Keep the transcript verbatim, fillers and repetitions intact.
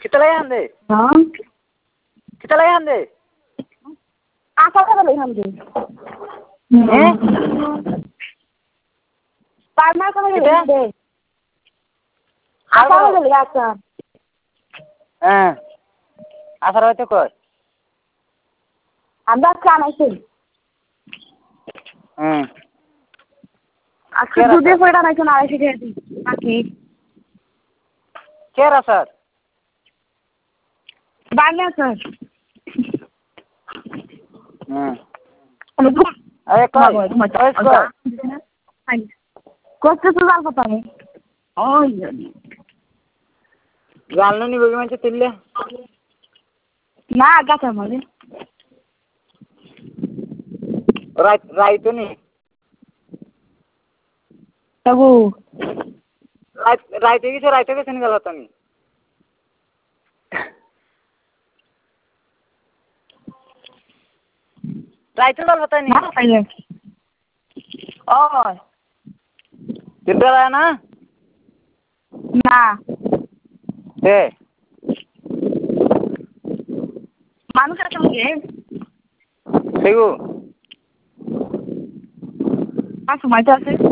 Kita layan deh. Hah? Kita layan deh. Apa ka layan deh? Eh? Parma ka layan deh. Apa ka layan ka? Eh. Asar hoyto koi. Anda kan aise. Hmm. আজকে দুধে কয়টা নাইছো না আড়াইশো টাকা দিই বাকি কেরা sir Bangla sir হুম আরে কই কই কই কত তো জাল কথা নেই ওই জানলো নি বগি মানছে তুললে না গাছা মানে রাইট রাইট নি তবু রাইট রাইট গেছে রাইট গেছে নি গেল তুমি রাইট ডাল বতা নি না পাইলে ওই তিনটা লায়া না না এ মানুষ আছে ওকে সেগু আর সময় তো আছে